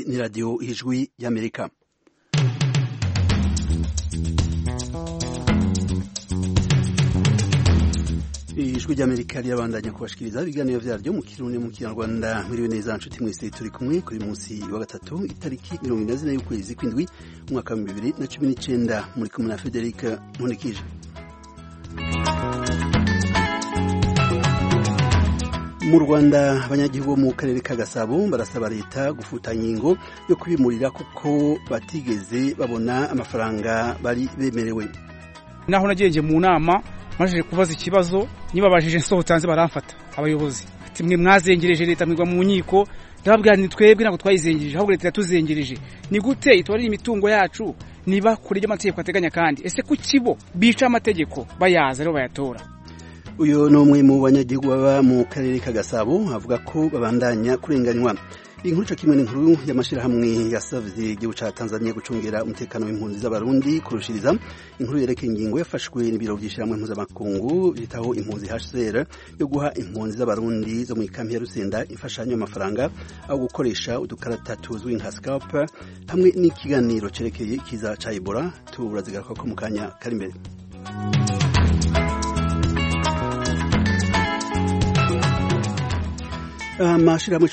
ni radio Ijwi y'Amerika. Ijwi ry'Amerika rirabandanya kubashikiriza ibiganiro vyaryo mu Kirundi mu Kinyarwanda. Mwiriwe neza nshuti mwese, turi kumwe kuri munsi wa gatatu itariki 24 y'ukwezi kw'indwi umwaka wa 2019, muri kumwe na Frederic Nkunikije. Mu Rwanda abanyagihugu mu karere ka Gasabo barasaba leta gufuta ingingo yo kubimurira kuko batigeze babona amafaranga bari bemerewe. Naho nagenje mu nama maje kubaza ikibazo nibabajije nsohotanze baramfata abayobozi ati mwe mwazengereje leta mwigwa mu nkiko, ndababwira ni twebwe nako twayizengereje ahubwo leta yatuzengereje. Ni gute itwari imitungo yacu niba kuri y'amategeko ateganya, kandi ese kukibo bica amategeko bayaza rero bayatora. Uyo no mwe mu banyagihugu baba mu karere ka Gasabo avuga ko babandanya kurenganywa. Inkuru cyo kimwe n'inkuru y'amashirahamwe yasavye igihugu ca Tanzania gucungera umutekano w'impunzi z'abarundi kurushiriza. Inkuru yerekeye ingingo yafashwe n'ibiro by'ishyirahamwe mpuzamakungu bitaho impunzi HCR yo guha impunzi z'abarundi zo mu ikambi ya Rusenda imfashanyo y'amafaranga aho gukoresha udukarata tuzwi nka scalper, hamwe n'ikiganiro cerekeye ikiza ca Ebola. Turazigaruka ko mu kanya kari imbere. Amashirahamwe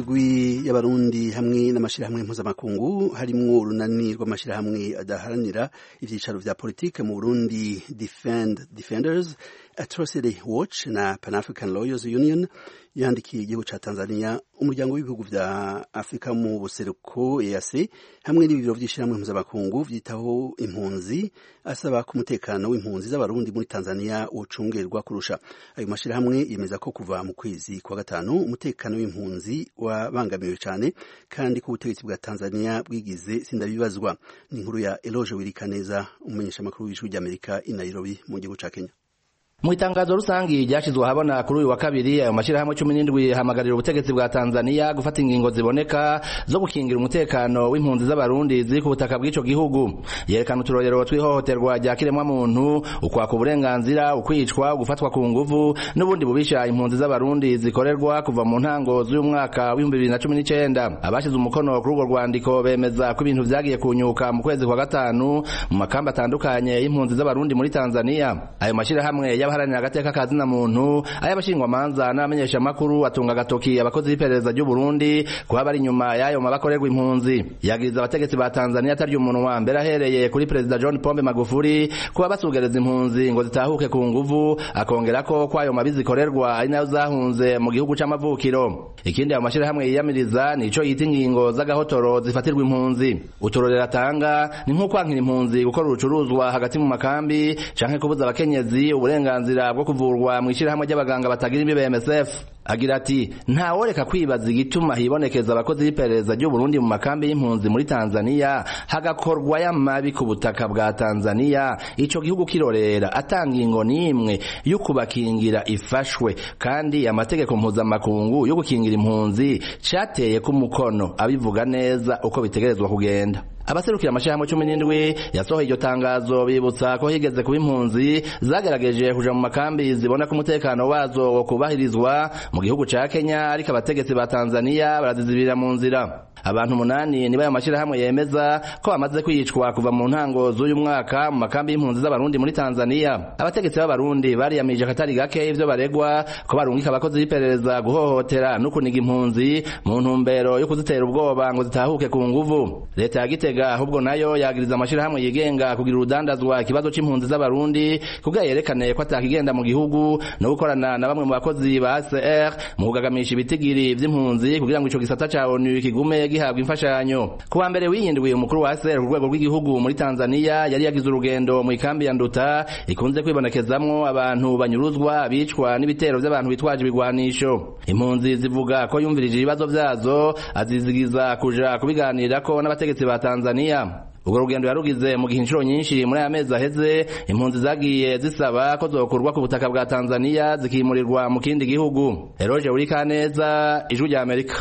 17 y'abarundi hamwe n'amashirahamwe mpuzamakungu harimwo urunani rw'amashirahamwe adaharanira ivyicaro vya politike mu Burundi, Defenders, Atrocity Watch na Pan African Lawyers Union yandikiye igihugu ca Tanzania, umuryango w'ibihugu vya Afrika mu buseruko EAC hamwe n'ibiro vy'ishyirahamwe mpuzamakungu vyitaho impunzi, asaba ko umutekano w'impunzi z'abarundi muri Tanzania wocungerwa kurusha. Ayo mashirahamwe yemeza ko kuva mu kwezi kwa gatanu umutekano w'impunzi wabangamiwe cyane, kandi ko ubutegetsi bwa Tanzania bwigize sindabibazwa. Ni inkuru ya Eloge Wirikaneza, umumenyesha makuru w'Ijwi ry'Amerika i Nairobi mu gihugu ca Kenya. Mu itangazo rusangi ryashizwe habona kuri uyu wa kabiri, ayo mashirahamwe 17 hamagarira ubutegetsi bwa Tanzania gufata ingingo ziboneka zo gukingira umutekano w'impunzi z'abarundi ziri ku butaka bw'ico gihugu. Yerekana uturorero twihohoterwa rya kiremwa muntu, ukwaka uburenganzira, ukwicwa, gufatwa ku nguvu n'ubundi bubisha impunzi z'abarundi zikorerwa kuva mu ntango z'uyu mwaka wa 2019. Abashize umukono kuri urwo rwandiko bemeza ko ibintu vyagiye kunyuka mu kwezi kwa gatanu mu makamba atandukanye y'impunzi z'abarundi muri Tanzania. Ayo mashirahamwe y'abaharanira agateka kazina muntu, ay'abashingwa manza n'amenyesha makuru atunga gatoki abakozi b'iperereza ry'u Burundi kuba bari nyuma y'ayo mabakorerwa impunzi. Yagiriza abategetsi ba Tanzania ataryo umuntu wa mbere ahereye kuri Perezida John Pombe Magufuli kuba basugereza impunzi ngo zitahuke ku nguvu, akongera ko ayo mabizikorerwa ari nayo zahunze mu gihugu c'amavukiro. Ikindi ayo mashirahamwe yiyamiriza nico yita ingingo z'agahotoro zifatirwa impunzi. Uturorero atanga ni nko kwankira impunzi gukora urucuruzwa hagati mu makambi canke kubuza abakenyezi uburenganzira bwo kuvurwa mu ishirahamwe ry'abaganga batagira imbibe MSF. Agira ati ntaworeka kwibaza igituma hibonekeza abakozi b'iperereza ry'u Burundi mu makambi y'impunzi muri Tanzania hagakorwa y'amabi ku butaka bwa Tanzania, ico gihugu kirorera atanga ingo n'imwe yo kubakingira ifashwe, kandi amategeko mpuzamakungu yo gukingira impunzi cateye ku mukono abivuga neza uko bitegerezwa kugenda. Abaserukira amashirahamwe 17 yasohoye iryo tangazo bibutsa ko higeze kuba impunzi zagerageje kuja mu makambi zibona ko umutekano wazo wo kubahirizwa mu gihugu ca Kenya, ariko abategetsi ba Tanzania barazizibira mu nzira. Abantu 8 niba ayo mashirahamwe yemeza ko bamaze kwicwa kuva mu ntango z'uyu mwaka mu makambi y'impunzi z'abarundi muri Tanzania. Abategetsi b'abarundi bariyamije akatari gake ivyo baregwa ko barungika abakozi b'iperereza guhohotera no kuniga impunzi mu ntumbero yo kuzitera ubwoba ngo zitahuke ku nguvu. Leta ya Gitega ahubwo nayo yagiriza amashirahamwe yigenga kugira urudandazwa ikibazo c'impunzi z'abarundi kugira yerekane ko atakigenda mu gihugu no gukorana na bamwe mu bakozi ba HCR mu kugagamisha ibitigiri vy'impunzi kugira ngo ico gisata ca ONU kigume gihabwa imfashanyo. Kuwa mbere wiyindwiye umukuru wa HCR ku rwego rw'igihugu muri Tanzania yari yagize urugendo mu ikambi ya Nduta ikunze kwibonekezamwo abantu banyuruzwa, bicwa n'ibitero by'abantu bitwaje ibigwanisho. Impunzi zivuga ko yumvirije ibibazo vyazo, azizigiza kuja kubiganirako n'abategetsi ba Tanzania. Ubwo rugendo yarugize mu gihe inshuro nyinshi muri aya mezi aheze impunzi zagiye zisaba ko zokurwa ku butaka bwa Tanzania zikimurirwa mu kindi gihugu. Eloge Wirikaneza, Ijwi ry'Amerika.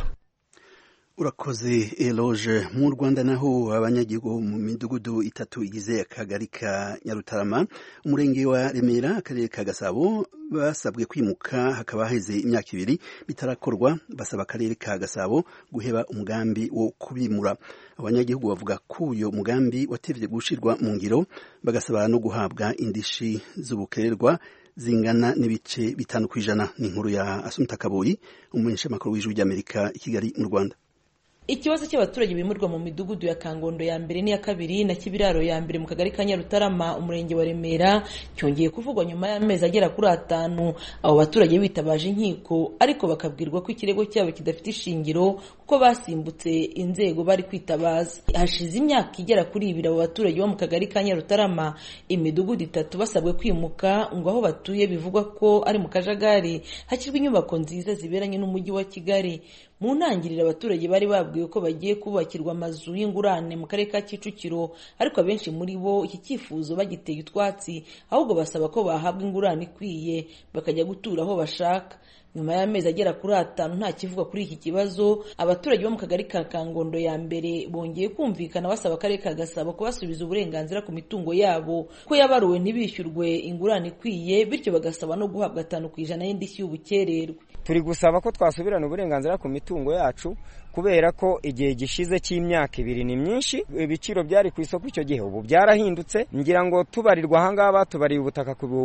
Urakoze Eloge. Mu Rwanda naho abanyagihugu mu midugudu itatu igize akagari ka Nyarutarama, umurenge wa Remera, akarere ka Gasabo basabwe kwimuka hakaba haheze imyaka 2 bitarakorwa basaba akarere ka Gasabo guheba umugambi wo kubimura. Abanyagihugu bavuga ko uyo mugambi watevye gushirwa mu ngiro bagasaba no guhabwa indishi z'ubukererwa zingana n'ibice 5%. Ni inkuru ya Asumta Kaboyi umumenyesha makuru w'Ijwi ry'Amerika i Kigali mu Rwanda. Ikibazo cy'abaturage bimurwa mu midugudu ya Kangondo ya mbere n'iya kabiri na Kibiraro ya mbere mu kagari ka Nyarutarama umurenge wa Remera cyongeye kuvugwa nyuma y'amezi agera kuri 5 abo baturage bitabaje inkiko ariko bakabwirwa ko ikirego cyabo kidafite ishingiro kuko basimbutse inzego bari kwitabaza. Hashize imyaka igera kuri 2 abo baturage bo mu kagari ka Nyarutarama imidugudu 3 basabwe kwimuka ngo aho batuye bivugwa ko ari mu kajagari hakirwa inyubako nziza ziberanye n'umujyi wa Kigali. Mu ntangiriro abaturage bari babwiwe ko bagiye kubakirwa amazu y'ingurane mu karere ka Kicukiro ariko abenshi muri bo iki cyifuzo bagiteye utwatsi ahubwo basaba ko bahabwa ingurane ikwiye bakajya gutura aho bashaka. Nyuma y'amezi agera kuri 5 nta kivuga kuri iki kibazo abaturage bo mu kagari ka Kangondo ya mbere bongeye kumvikana basaba akarere ka Gasabo kubasubiza uburenganzira ku mitungo yabo ko yabaruwe ntibishyurwe ingurane ikwiye bityo bagasaba no guhabwa 5% y'indishyi y'ubukererwe. Turi gusaba ko twasubirana uburenganzira ku mitungo yacu kubera ko igihe gishize cy'imyaka 2 ni myinshi ibiciro byari ku isoko icyo gihe ubu byarahindutse ngira ngo tubarirwa hangaba tubariye ubutaka ku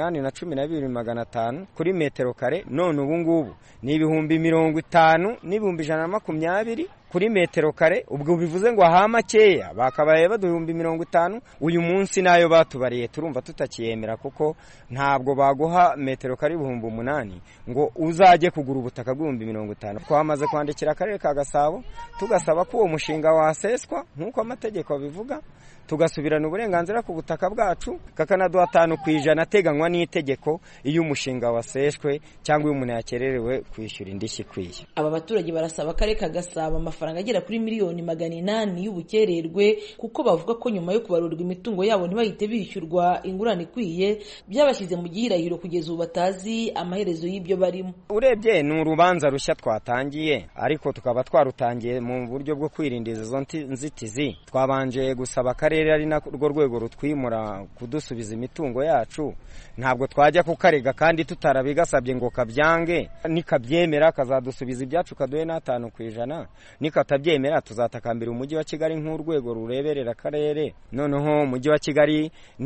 812,500 kuri metero kare none ubu ngubu ni 50,050 n'ibihumbi 120 kuri metero kare ubwo bivuze ngo aha makeya bakabaye baduhumbi 50 uyu munsi nayo batubariye turumva tutakiyemera kuko ntabwo baguha metero kare 8,000 ngo uzaje kugura ubutaka bw'ibihumbi 50. Twamaze kwandikira akarere ka Gasabo tugasaba ko uwo mushinga waseswa nkuko amategeko bivuga tugasubirana uburenganzira ku butaka bwacu kakanaduha 5% ateganywa n'itegeko iyo umushinga waseshwe cyangwa iyo umuntu yakererewe kwishyura indishyi kwiye. Aba baturage barasaba akarere ka Gasabo amafaranga agera kuri miliyoni 800 y'ubukererwe kuko bavuga ko nyuma yo kubarurwa imitungo yabo ntibahite bishyurwa ingurane ikwiye byabashyize mu gihirahiro kugeza ubu batazi amaherezo y'ibyo barimo. Urebye ni urubanza rushya twatangiye ariko tukaba twarutangiye mu buryo bwo kwirindiza izo nzitizi. Twabanje gusaba akarere ari narwo rwego rutwimura kudusubiza imitungo yacu ntabwo twajya kukarega kandi tutarabigasabye ngo kabyange nikabyemera kazadusubiza ibyacu kaduhe na 5%. Nikatabyemera tuzatakambira umujyi wa Kigali nk'urwego rureberera akarere noneho umujyi wa Kigali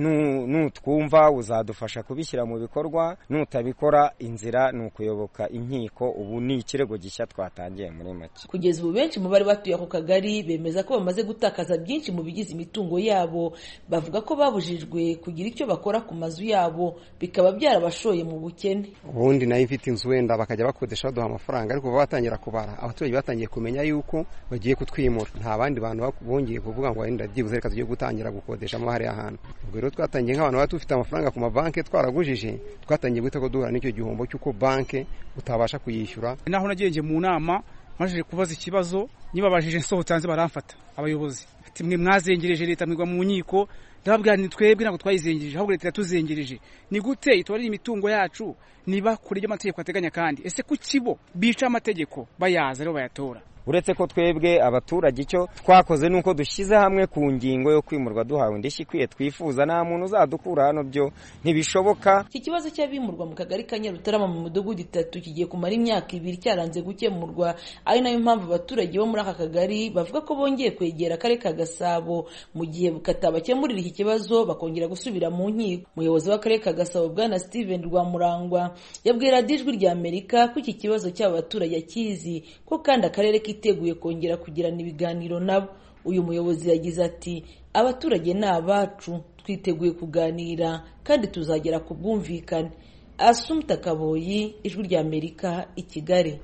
nutwumva uzadufasha kubishyira mu bikorwa nutabikora inzira nukuyoboka inkiko. Ubu ni ikirego gishya twatangiye muri make. Kugeza ubu benshi mu bari batuye ako kagari bemeza ko bamaze gutakaza byinshi mu bigize imitungo yabo bavuga ko babujijwe kugira icyo bakora ku mazu yabo bikaba byarabashoye mu bukene. Ubundi nayo ifite inzu wenda bakajya bakodesha baduha amafaranga ariko batangira kubara abaturage batangiye kumenya yuko bagiye kutwimura nta bandi bantu bongeye kuvuga ngo wenda byibuze reka tugiye gutangira gukodesha mo hari ahantu. Ubwo rero twatangiye nk'abantu batufite amafaranga ku mabanki twaragujije twatangiye guhita ko duhura n'icyo gihombo cy'uko banki utabasha kuyishyura. Naho nagiye mu nama maje kubaza ikibazo nibabajije nsohotanze baramfata abayobozi ati mwe mwazengereje leta mwigwa mu nkiko ndababwira ni twebwe nako twayizengereje ahubwo leta yatuzengereje ni gute itwari imitungo yacu niba kuri y'amategeko ateganya kandi ese kukibo bica amategeko bayaza rero bayatora. Uretse ko twebwe abaturage icyo twakoze nuko dushyize hamwe ku ngingo yo kwimurwa duhawe indishyi ikwiye twifuza nta muntu uzadukura hano byo ntibishoboka. Iki kibazo cy'abimurwa mu kagari ka Nyarutarama mu midugudu 3 kigiye kumara imyaka 2 cyaranze gukemurwa ari nayo mpamvu abaturage bo muri aka kagari bavuga ko bongeye kwegera akarere ka Gasabo mu gihe bukatabakemurira iki kibazo bakongera gusubira mu nkiko. Umuyobozi w'akarere ka Gasabo bwana Steven Rwamurangwa yabwira Ijwi ry'Amerika ko iki kibazo cy'abaturage akizi ko kandi akarere iteguye kongera kugirana ibiganiro nabo. Uyu muyobozi yagize ati abaturage ni abacu twiteguye kuganira kandi tuzagera ku bwumvikane. Asumta Kaboyi Ijwi ry'Amerika i Kigali.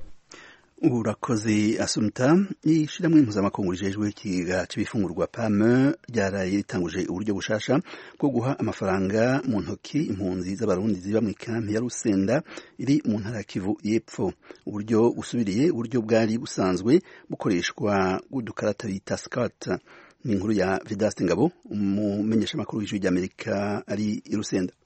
Urakoze Asumta. Ishiramwe mpuzamakungu rijejwe ikiga cy'ibifungurwa PAM ryaraye ritanguje uburyo bushasha bwo guha amafaranga mu ntoki impunzi z'abarundi ziba mu ikampi ya Rusenda iri mu ntara ya Kivu y'Epfo. Uburyo busubiriye uburyo bwari busanzwe bukoreshwa gudukarata bita skat. Ni inkuru ya Vedaste Ngabo umumenyesha makuru w'Ijwi ry'Amerika ari i Rusenda.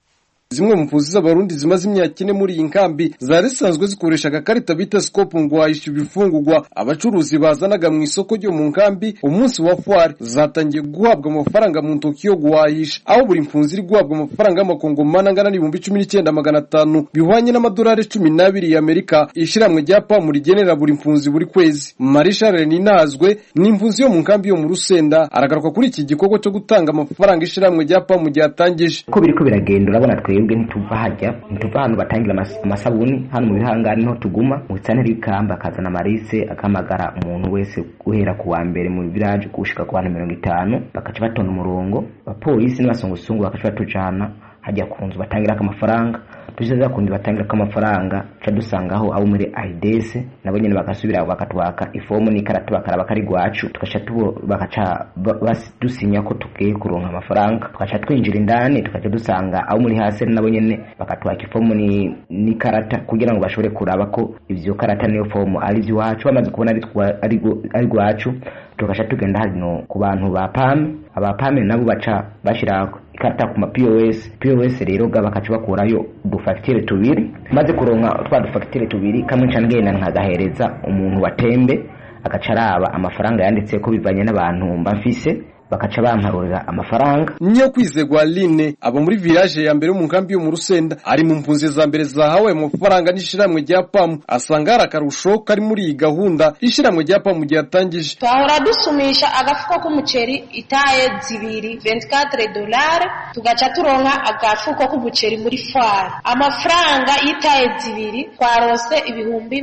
zimwe mu mpunzi z'abarundi zimaze imyaka ine muri iyi nkambi zari zisanzwe zikoresha agakarita bita scope ngo wahisha ibifungurwa abacuruzi bazanaga mu isoko ryo mu nkambi umunsi wa foire zatangiye guhabwa amafaranga mu ntoki yo guhahisha aho buri mpunzi iri guhabwa amafaranga y'amakongomani angana n'ibihumbi 19,500 bihwanye n'amadolari 12 y'Amerika ishiramwe rya PAM rigenera buri mpunzi buri kwezi. Marisha Reninazwe ni impunzi yo mu nkambi yo mu Rusenda aragaruka kuri iki gikorwa cyo gutanga amafaranga ishiramwe rya PAM ryatangije. Ko biriko biragenda urabona twebwe ntituva hano batangira amasabuni hano mu bihangane no tuguma mu tsane rikamba akazana marise akamagara umuntu wese guhera ku wa mbere mu village gushika ku bantu 50 bakaca batona umurongo abapolisi n'abasongosungu bakaca batujana hajya ku nzu batangira amafaranga tuziza kundi batangira amafaranga ca dusangaho abo muri AIDS nabo nyene bagasubira bakatwaka ifomu n'ikarata bakaraba kari gwacu tukaca bakaca dusinya ko tugiye kuronka amafaranga tukaca twinjira indani tukaca dusanga abo muri hasi nabo nyene bakatwaka ifomu n'ikarata kugira ngo bashobore kuraba ko ivyo karata niyo fomu ari iwacu bamaze kubona ari gwacu tukaca tugenda hano ku bantu ba PAM abapame nabo baca bashira ikarata ku ma POS rero bakaca bakurayo dufacture tubiri maze kuronka twa dufacture tubiri kamwe ncangena nkagahereza umuntu watembe agacaraba amafaranga yanditse ko bivanye n'abantu mbafise bakaca bamparurira amafaranga. Niyo kwizegwa Line aba muri village ya mbere mu nkambi yo mu Rusenda ari mu mpunzi za mbere zahawe amafaranga n'ishiramwe rya PAM asanga arakarusho kari muri iyi gahunda ishiramwe rya PAM ryatangije. Twahora dusumisha agafuko k'umuceri itaye zibiri $24 tugaca turonka agafuko k'umuceri muri foire amafaranga y'itaye zibiri twarose ibihumbi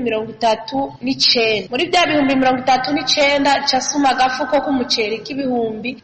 39 muri bya bihumbi 39 casuma agafuko k'umuceri k'ibihumbi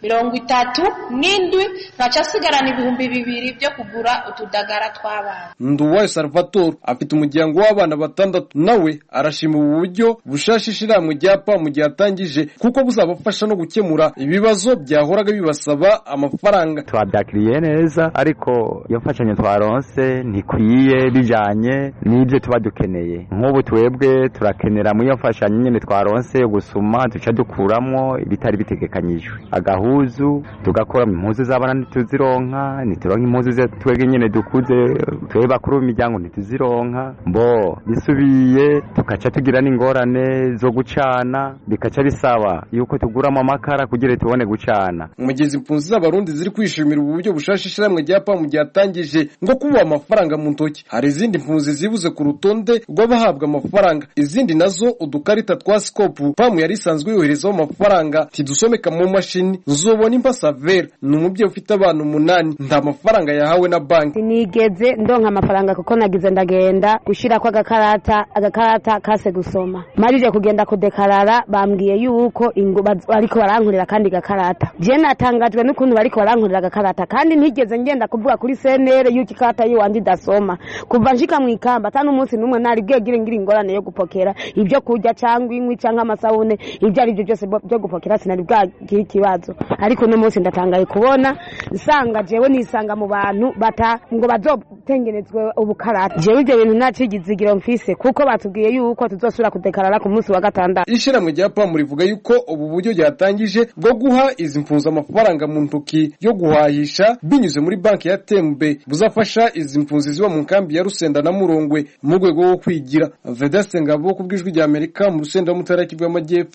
37 nkaca sigarana ibihumbi 2 byo kugura utudagara tw'abana. Nduwayo Salvatore afite umuryango w'abana batandatu nawe arashima uburyo bushashishira mu ryapa mu ryatangije kuko buzabafasha no gukemura ibibazo byahoraga bibasaba amafaranga. Twabyakiriye neza ariko iyo mfashanyo twaronse ntikwiye bijanye n'ibyo tuba dukeneye. Nk'ubu twebwe turakenera mu iyo mfashanyo nyene twaronse gusuma duca dukuramo ibitari bitegekanyijwe. Agahuzu tugakora impuzu z'abana ntituzironka nituronka impuzu ze twege nyene dukuze twebe bakuru imiryango ntituzironka mbo bisubiye tukaca tugira n'ingorane zo gucana bikaca bisaba yuko tuguramo amakara kugira tubone gucana. Umugezi impunzi z'abarundi ziri kwishimira uburyo bushashishiramwe rya PAM ryatangije ngo kuba amafaranga mu ntoki. Hari izindi impunzi zibuze ku rutonde rw'abahabwa amafaranga izindi nazo udukarita twa scope PAM yari isanzwe yoherezaho amafaranga tidusomeka mu mashini Zobona Impasavera ni umubyeyi ufite abantu 8 nta mafaranga yahawe na banki. Nigeze ndonka amafaranga kuko nagize ndagenda gushira kwa agakarata kase gusoma marije kugenda kudekarara bambwiye yuko ariko barankurira kandi gakarata je natangajwe n'ukuntu bariko barankurira gakarata kandi ntigeze ngenda kuvuga kuri CNR yuko ikarata yiwandi dasoma kuva njika mu ikamba atanu umunsi numwe nari bwegire ngira ingorane yo gupokera ibyo kurya cyangwa inkwi cyangwa amasabune ibyo ari byo byose byo gupokera sinari bwagira ikibazo ariko no munsi ndatangaye kubona nsanga jewe nisanga mu bantu ngo bazotengenezwe ubukarata jewe ibyo bintu nacigizigiro mfise kuko batubwiye yuko tuzosura kudekarara ku munsi wa gatandatu. Ishiramwe rya PAM rivuga yuko ubu buryo ryatangije bwo guha izi mpunzi amafaranga mu ntoki yo guhahisha binyuze muri banki ya Tembe buzafasha izi mpunzi ziba mu nkambi ya Rusenda na Murongwe mu rwego rwo kwigira. Vedaste Ngabo ku bw'ijwi rya Amerika mu Rusenda mu Ntara y'Amajyepfo.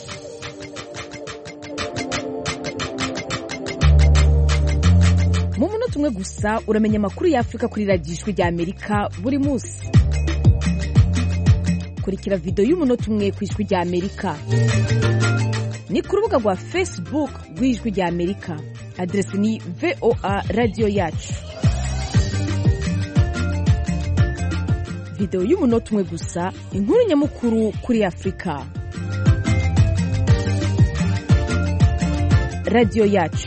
Mu munota umwe gusa uramenya amakuru y'Afrika kuri radiyo ijwi rya Amerika buri munsi. Kurikira video y'umunota umwe ku ijwi rya Amerika. Ni ku rubuga rwa Facebook rw'ijwi rya Amerika. Adresi ni VOA Radio Yacu. Video y'umunota umwe gusa, inkuru nyamukuru kuri Afrika. Radio Yacu.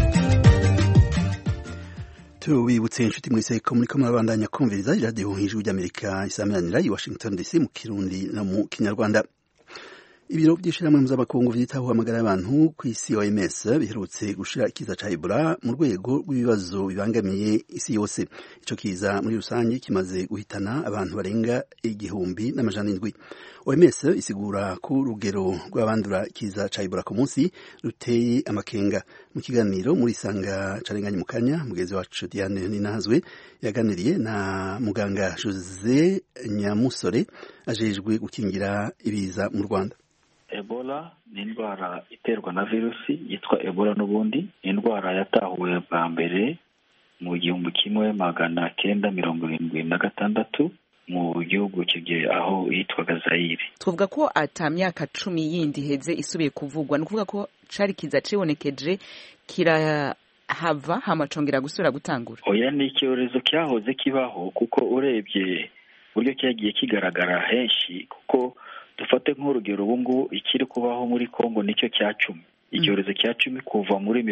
Tubibutse inshuti mwese ko muri kumwe abandanya kumviriza radio y'ijwi ry'Amerika isameranira i Washington DC mu Kirundi no mu Kinyarwanda. ibiro by'ishirahamwe mpuzamakungu vyitaho amagara y'abantu ku isi OMS biherutse gushira ikiza ca Ebola mu rwego rw'ibibazo bibangamiye isi yose. Ico kiza muri rusange kimaze guhitana abantu barenga 1,700. OMS isigura ko urugero rw'abandura ikiza ca Ebola ku munsi ruteye amakenga. Mu kiganiro muri Sanga carenganye mu kanya, mugezi wacu Diane Ninahazwe yaganiriye na muganga Jose Nyamusore ajejwe gukingira ibiza mu Rwanda. Ebola ni indwara iterwa na virusi yitwa Ebola n'ubundi indwara yatahuwe bwa mbere mu 1976 mu gihugu kigiye aho yitwaga Zaire. Tuvuga ko ata myaka 10 yindi heze isubiye kuvugwa, no kuvuga ko cari kiza cibonekeje kirahava hamacongera gusura gutangura. Oya, ni icyorezo cyahoze kibaho kuko urebye buryo cyagiye kigaragara henshi, kuko dufate nk'urugero ubu ngubu ikiri kubaho muri Kongo nicyo cya 10, icyorezo cya 10 kuva muri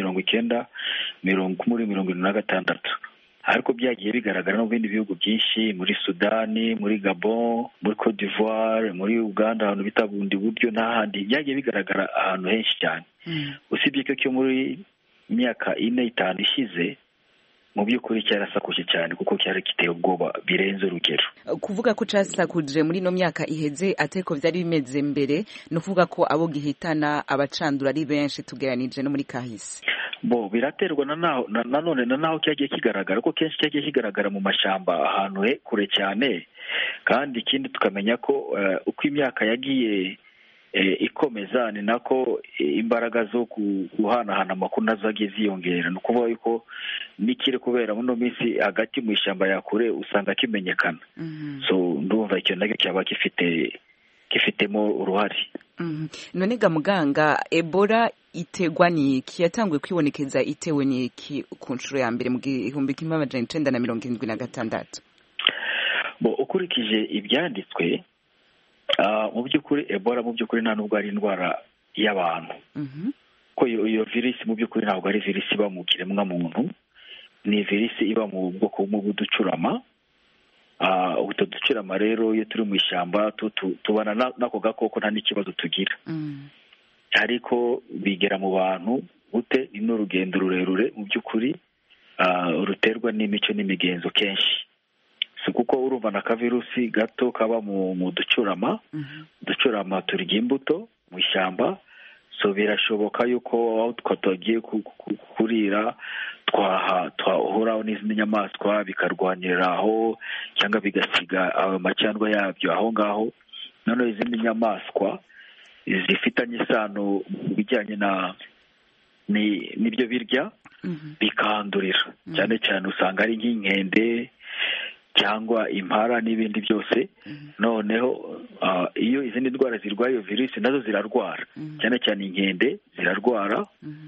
1976, ariko byagiye bigaragara no mu bindi bihugu byinshi, muri Sudani, muri Gabon, muri Cote d'Ivoire, muri Uganda, ahantu bita bundi buryo n'ahandi byagiye bigaragara ahantu henshi cyane. Usibye ko cyo muri myaka 4-5 ishize mu by'ukuri cyarasakuje cyane kuko cyari kiteye ubwoba birenze urugero. Kuvuga ko cyasakuje muri no myaka iheze ateko byari bimeze mbere, no kuvuga ko abo gihitana abacandura ari benshi tugeranije no muri kahise. Bo biraterwa nanone naho cyagiye kigaragara ko kenshi cyagiye kigaragara mu mashamba ahantu kure cyane, kandi ikindi tukamenya ko uko imyaka yagiye ikomeza ni nako imbaraga zo guhanahana amakuru nazo zagiye ziyongera. Ni ukuvuga yuko n'ikiri kubera muno minsi hagati mu ishyamba ya kure usanga kimenyekana. So ndumva icyo nacyo cyaba gifitemo uruhare. None ga muganga, Ebola itegwa niki? Yatanguye kwibonekeza itewe niki ku nshuro ya mbere mu 1976? Bo ukurikije ibyanditswe mu by'ukuri Ebola mu by'ukuri nta nubwo ari indwara y'abantu. Ko iyo virusi mu by'ukuri ntabwo ari virusi iba mu kiremwa muntu, ni virusi iba mu bwoko bw'uducurama. Utwo ducurama rero iyo turi mu ishyamba tubana n'ako gakoko nta n'ikibazo tugira, ariko bigera mu bantu gute? Ni n'urugendo rurerure mu by'ukuri ruterwa n'imico n'imigenzo kenshi. Si kuko urumva na kavirusi gato kaba mu ducurama, uducurama turya imbuto mu ishyamba, so birashoboka yuko aho twagiye kurira twahuraho n'izindi nyamaswa bikarwanira aho cyangwa bigasiga amacandwa yabyo aho ngaho. Noneho izindi nyamaswa zifitanye isano mu bijyanye n'ibyo birya bikandurira, cyane cyane usanga ari nk'inkende cyangwa impara n'ibindi byose. Noneho iyo izindi ndwara zirwaye iyo virusi nazo zirarwara, cyane cyane inkende zirarwara.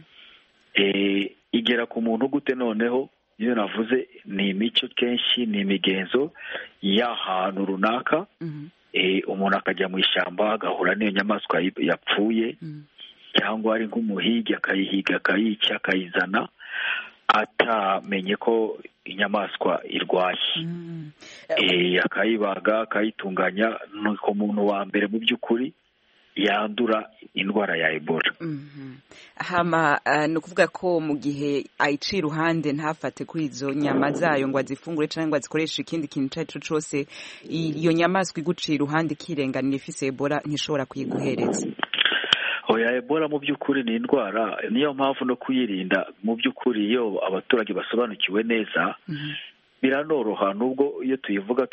Igera ku muntu gute? Noneho iyo navuze ni imico kenshi, ni imigenzo y'ahantu runaka. Umuntu akajya mu ishyamba agahura n'iyo nyamaswa yapfuye, cyangwa ari nk'umuhigi akayihiga akayica akayizana atamenye ko inyamaswa irwaye, akayibaga akayitunganya. Nuko umuntu wa mbere mu by'ukuri yandura indwara ya Ebola. Hama ni ukuvuga ko mu gihe ayica iruhande ntafate kuri izo nyama zayo ngo azifungure cyangwa azikoreshe ikindi kintu icyo ari cyo cyose, iyo nyamaswa iguciye iruhande ikirenganira ifise Ebola ntishobora kuyiguhereza. Oya, Ebola mu by'ukuri ni indwara, niyo mpamvu no kuyirinda mu by'ukuri iyo abaturage basobanukiwe neza biranoroha. Nubwo iyo tuyivuga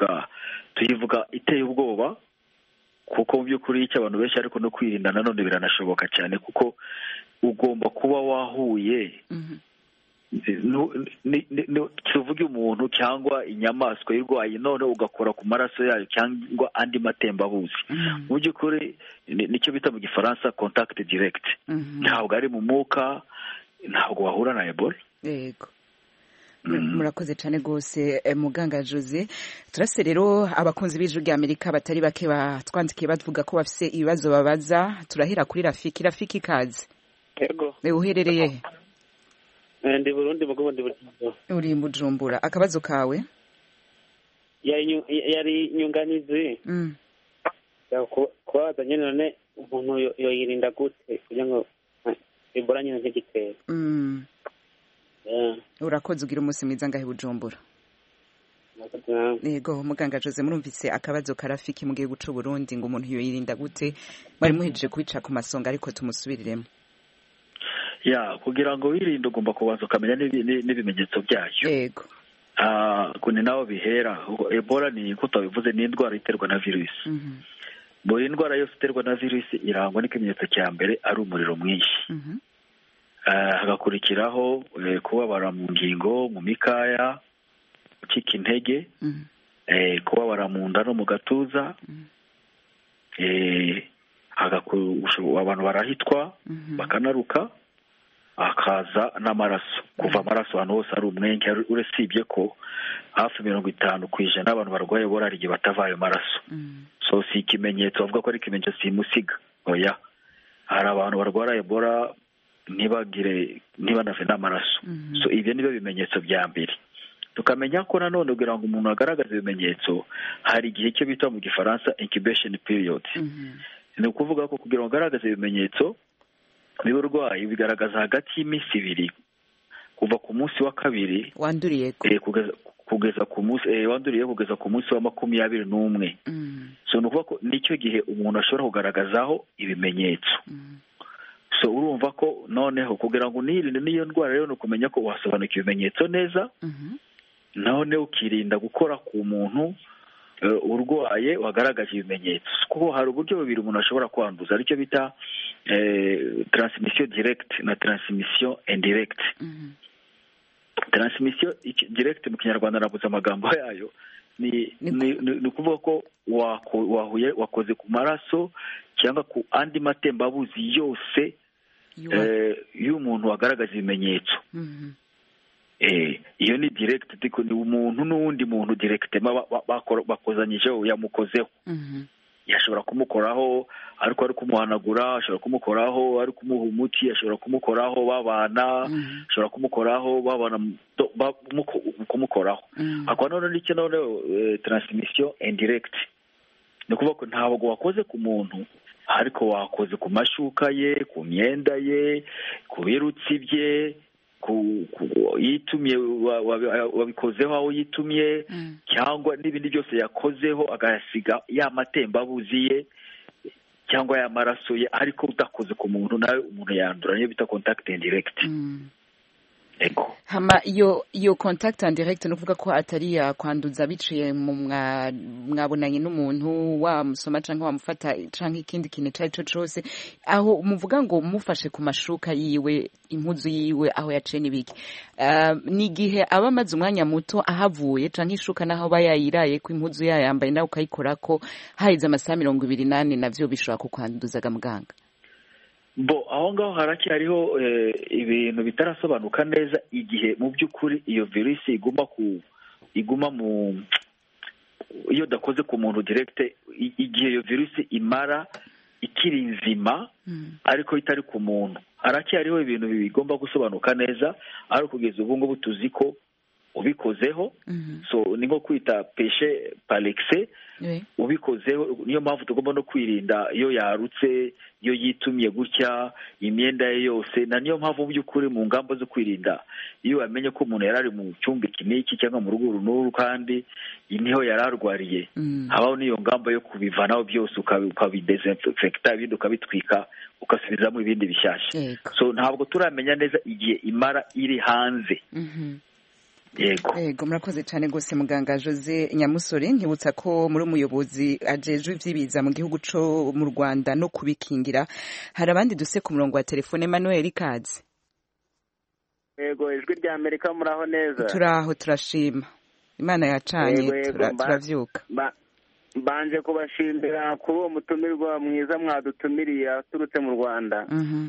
iteye ubwoba, kuko mu by'ukuri icyo abantu benshi, ariko no kwirinda nanone biranashoboka cyane, kuko ugomba kuba wahuye tuvuge umuntu cyangwa inyamaswa irwaye, none ugakora ku maraso yayo cyangwa andi matembabuzi. Mu by'ukuri nicyo bita mu gifaransa contact direct. Ntabwo ari mu mwuka, ntabwo wahura na Ebola. Yego. Murakoze cyane rwose muganga Jose. Turase rero abakunzi b'Ijwi ry'Amerika batari bake batwandikiye bavuga ko bafise ibibazo babaza. Turahera kuri Rafiki kazi. Yego. Uherereye? Ndi Burundi mugo ndi Bujumbura. Uri Bujumbura. Akabazo kawe? Yari nyunganizi. kubabaza nyine none umuntu yoyirinda gute kugira ngo Ebola nyine ntigitere. Urakoze ugira umunsi mwiza ngahe Bujumbura. Yego muganga Jose murumvise akabazo karafiki mugiye guca Burundi ngo umuntu yoyirinda gute bari muhejeje kubica ku masonga ariko tumusubiriremo. Kugira ngo wirinde ugomba kubanza ukamenya n'ibimenyetso byayo. Yego. Kuni naho bihera. Ebola ni ko tabivuze ni indwara iterwa na virus. Buri indwara yose iterwa na virus irangwa n'ikimenyetso cya mbere ari umuriro mwinshi. Hagakurikiraho kubabara mu ngingo, mu mikaya, gucika intege, kubabara mu nda no mu gatuza, abantu barahitwa bakanaruka, hakaza n'amaraso. Kuva amaraso ahantu hose ari umwenge, uresibye ko hafi 50% abantu barwaye Ebola ari igihe batava ayo maraso. So si ikimenyetso bavuga ko ari ikimenyetso simusiga. Oya, hari abantu barwara Ebola ntibanave n'amaraso. So ibyo nibyo bimenyetso bya mbere. Tukamenya ko nanone kugira ngo umuntu agaragaze ibimenyetso hari igihe cyo bita mu Gifaransa incubation period. Ni ukuvuga ko kugira ngo agaragaze ibimenyetso by'uburwayi bigaragaza hagati y'iminsi 2 kuva ku munsi wa 2 wanduriye kugeza ku munsi wanduriye kugeza ku munsi wa 21. So nukuvuga ko nicyo gihe umuntu ashobora kugaragazaho ibimenyetso. So urumva ko noneho kugira ngo nirinde niyo ndwara rero no kumenya ko wasobanura ibimenyetso neza. None ukirinda gukora ku muntu urwaye wagaragaje ibimenyetso kuko hari uburyo bubiri umuntu ashobora kwanduza aricyo bita transmission direct na transmission indirect. Transmission direct mu Kinyarwanda nabuze amagambo yayo ni kuvuga ko wakoze ku maraso cyangwa ku andi matembabuzi yose y'umuntu wagaragaza ibimenyetso. Iyo ni direct ni umuntu n'undi muntu direct bakozanyije yamukozeho. Yashobora kumukoraho ariko ari kumuhanagura, ashobora kumukoraho ari kumuha umuti, ashobora kumukoraho babana, ashobora kumukoraho babana kumukoraho. Akwa none n'icyo none transmission indirect. Ni kuvuga ko ntabwo wakoze ku muntu ariko wakoze ku mashuka ye, ku myenda ye, ku birutsi bye, yitumye wabikozeho aho yitumye cyangwa n'ibindi byose yakozeho agasiga ya matembabuzi ye cyangwa ya maraso ye ariko udakoze ku muntu nawe umuntu yandura niyo bita contact indirect. Ego. Hama iyo contact indirect no kuvuga ko atari ya kwanduza biciye mu mwabonanye n'umuntu wamusoma canke wamufata canke ikindi kintu cyo cyose aho muvuga ngo mufashe ku mashuka yiwe impuzu yiwe aho yaciye nibiki ni gihe aba maze umwanya muto ahavuye canke ishuka naho bayayiraye ku impuzu yayambaye nawe ukayikora ko haize amasaha 28 navyo bishobora kukwanduzaga muganga. Aho ngaho haracyariho ibintu bitarasobanuka neza igihe mu by'ukuri iyo virusi iguma mu iyo dakoze ku muntu direct igihe iyo virusi imara ikiri nzima ariko itari ku muntu. Haracyariho ibintu bigomba gusobanuka neza ariko kugeza ubu ngubu tuzi ko ubikozeho so ni nko kwita péché par l'excès. Ubikozeho niyo mpamvu tugomba no kwirinda iyo yarutse iyo yitumye gutya imyenda ye yose na niyo mpamvu by'ukuri mu ngamba zo kwirinda iyo wamenye ko umuntu yarari mu cyumba kiniki cyangwa mu rugo runuru kandi niho yararwariye habaho niyo ngamba yo kubivanaho byose ukabidesinfecta ibindi ukabitwika ukasubizamo ibindi bishyashya. So ntabwo turamenya neza igihe imara iri hanze. Yego murakoze cyane gose muganga Jose Nyamusore nkibutsa ko muri umuyobozi ajejwe ivyibiza mu gihugu cyo mu Rwanda no kubikingira. Hari abandi duse ku murongo wa telefone Emmanuel Kazi. Yego ijwi rya Amerika muraho neza. Turaho turashima Imana yacanye turavyuka. Banje kubashimira kuri uwo mutumirwa mwiza mwadutumiriye aturutse mu Rwanda.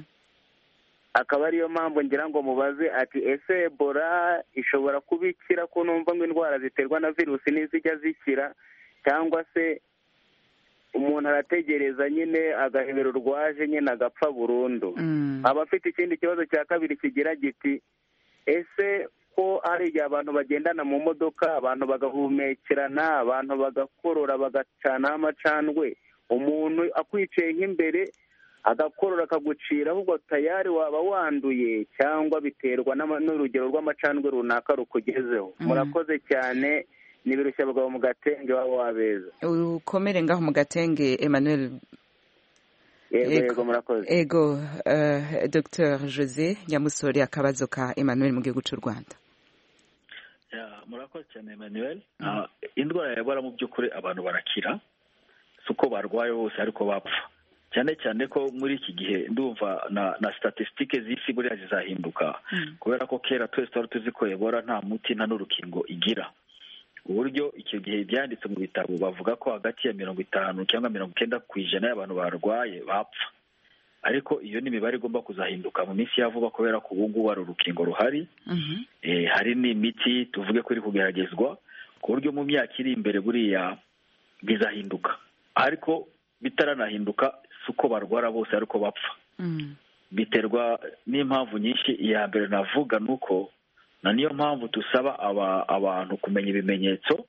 Akaba ariyo mpamvu ngira ngo mubaze ati ese Ebola ishobora kubikira ko numva ngo indwara ziterwa na virusi n'izijya zikira cyangwa se umuntu arategereza nyine agahebera urwaje nyine agapfa burundu. Abafite ikindi kibazo cya kabiri kigira giti ese ko ari igihe abantu bagendana mu modoka abantu bagahumekerana abantu bagakorora bagacanaho amacandwe umuntu akwicaye nk'imbere agakorora akagucira ahubwo tayari waba wanduye cyangwa biterwa n'urugero rw'amacandwe runaka rukugezeho. Murakoze cyane, nibirushya abagabo mu Gatenge waba wabeza. Ukomere ngaho mu Gatenge Emmanuel. Yego murakoze. Ego Dr José Nyamusore, akabazo ka Emmanuel mu gihugu cy'u Rwanda. Murakoze cyane Emmanuel. Indwara ya Ebola mu by'ukuri abantu barakira, suko barwaye bose ariko bapfa, cyane cyane ko muri iki gihe ndumva na statistique z'isi buriya zizahinduka, kubera ko kera twese twari tuzi ko Ebola nta muti nta n'urukingo igira. Uburyo icyo gihe byanditse mu bitabo bavuga ko hagati ya 50 cyangwa 90% y'abantu barwaye bapfa, ariko iyo ni imibare igomba kuzahinduka mu minsi ya vuba, kubera ko ubu ngubu hari urukingo ruhari, hari n'imiti tuvuge ko iri kugeragezwa, ku buryo mu myaka iri imbere buriya bizahinduka. Ariko bitaranahinduka suko barwara bose ariko bapfa, biterwa n'impamvu nyinshi. Iya mbere navuga nuko na niyo mpamvu tusaba abantu kumenya ibimenyetso.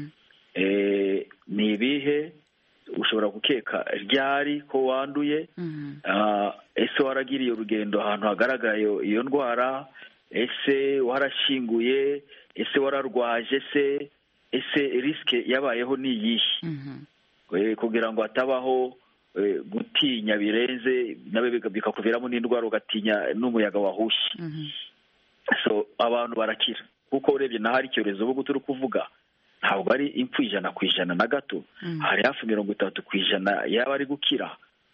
Ni ibihe? Ushobora gukeka ryari ko wanduye, ese waragiriye urugendo ahantu hagaragaye iyo ndwara, ese warashinguye, ese wararwaje, ese risike yabayeho ni iyihe, kugira ngo hatabaho gutinya birenze nawe bikakuviramo n'indwara, ugatinya n'umuyaga wahushye. So abantu barakira, kuko urebye naho hari icyorezo ubu turi kuvuga ntabwo ari impfu 100% na gato, hari hafi 30% yaba ari gukira.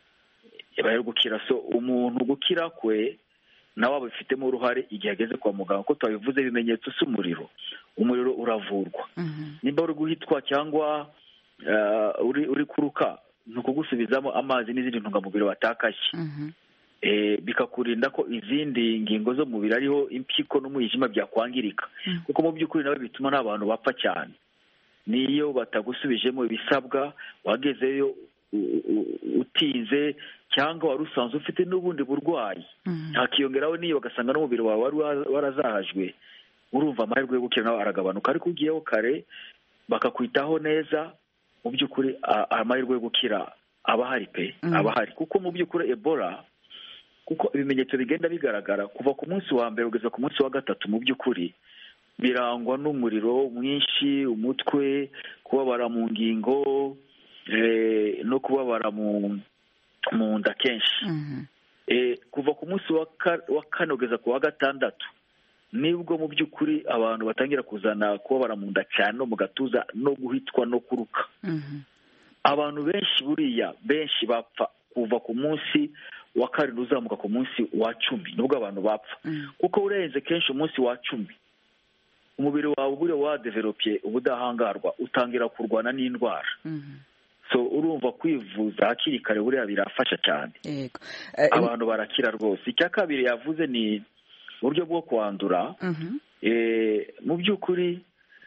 So umuntu gukira kwe nawe abifitemo uruhare igihe ageze kwa muganga, ko twabivuze ibimenyetso s'umuriro. Umuriro uravurwa, nimba uri guhitwa cyangwa uri kuruka, ni ukugusubizamo amazi n'izindi ntungamubiri watakaje, bikakurinda ko izindi ngingo zo mubiri ariho impyiko n'umwijima byakwangirika, kuko mu by'ukuri nawe bituma n'abantu bapfa cyane. Niyo batagusubijemo ibisabwa, wagezeyo utinze cyangwa wari usanzwe ufite n'ubundi burwayi, hakiyongeraho niyo bagasanga n'umubiri wawe wari warazahajwe, urumva amahirwe yo gukira nawe aragabanuka. Ariko ugiyeho kare bakakwitaho neza, mu by'ukuri amahirwe yo gukira aba ahari pe, aba ahari. Kuko mu by'ukuri Ebola, kuko ibimenyetso bigenda bigaragara kuva ku munsi wa mbere kugeza ku munsi wa 3, mu by'ukuri birangwa n'umuriro mwinshi, umutwe, kubabara mu ngingo, no kubabara mu nda kenshi. Kuva ku munsi wa 4 kugeza ku wa 6 nibwo mu by'ukuri abantu batangira kuzana kubabara mu nda cyane no mu gatuza no guhitwa no kuruka. Abantu benshi bapfa kuva ku munsi wa 7 uzamuka ku munsi wa 10 nubwo abantu bapfa, kuko urenze kenshi umunsi wa 10 umubiri wawe buriya wadevelopye ubudahangarwa, utangira kurwana n'indwara. So urumva kwivuza hakiri kare buriya birafasha cyane, abantu barakira rwose. Icya kabiri yavuze ni uburyo bwo kwandura. Mu by'ukuri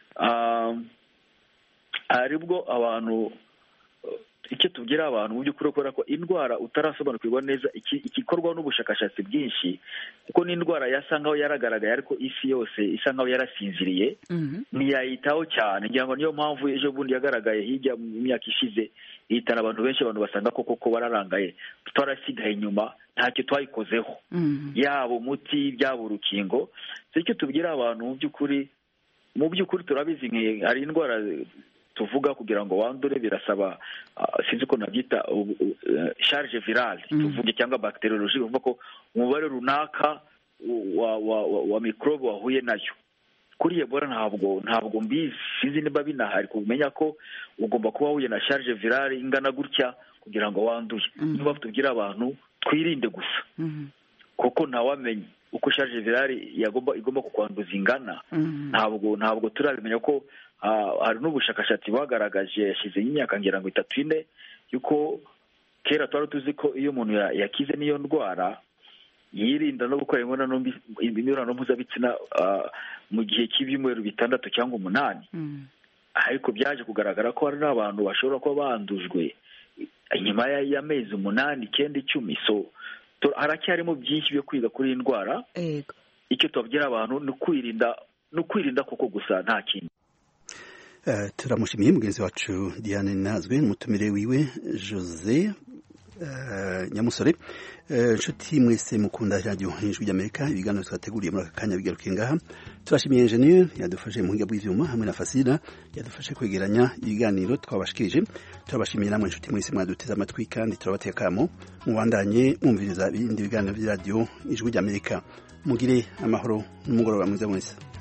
aribwo abantu, icyo tubwira abantu mu by'ukuri kubera ko indwara utarasobanukirwa neza igikorwa n'ubushakashatsi bwinshi, kuko n'indwara yasa nkaho yaragaragaye ariko isi yose isa nkaho yarasinziriye, ntiyayitaho cyane. ngira ngo niyo mpamvu ejo bundi yagaragaye hirya mu myaka ishize ihitana abantu benshi, abantu basanga koko bararangaye, twarasigaye inyuma, ntacyo twayikozeho, yaba umuti byaba urukingo. icyo tubwira abantu mu by'ukuri turabizi, hari indwara tuvuga kugira ngo wandure birasaba sinzi ko nabyita charge virale tuvuge, cyangwa bacteriologie, uvuga ko umubare runaka wa microbe wahuye nayo. Kuri Ebola ntabwo mbizi, sinzi niba binahari kumenya ko ugomba kuba wahuye na charge virale ingana gutya kugira ngo wanduye. niba tubwira abantu twirinde gusa, kuko ntawamenye uko charge virale igomba kukwanduza ingana. Ntabwo turabimenya ko hari n'ubushakashatsi bagaragaje yashize imyaka ngira ngo 3-4 yuko kera twari tuzi ko iyo umuntu yakize n'iyo ndwara yirinda no gukora imibonano mpuzabitsina mu gihe cy'ibyumweru 6 cyangwa 8, ariko byaje kugaragara ko hari n'abantu bashobora kuba bandujwe inyuma y'amezi 8, 9, 10. So haracyarimo byinshi byo kwiga kuri iyi ndwara. Icyo tubabwira abantu ni kwirinda koko gusa, nta kintu. turamushimiye mugenzi wacu Diane Nazwe n'umutumire wiwe Jose Nyamusore. Nshuti mwese mukunda radio Ijwi ry'Amerika, ibiganiro twateguriye muri aka kanya bigarukiye ngaha. Turashimiye engineer yadufashe mu buhinga bw'ivyuma hamwe na Fasila yadufashe kwegeranya ibiganiro twabashikirije. Turabashimiye namwe nshuti mwese mwaduteze amatwi kandi turabateye akamo mubandanye mwumviriza ibindi biganiro vya radio Ijwi ry'Amerika. Mugire amahoro n'umugoroba mwiza mwese.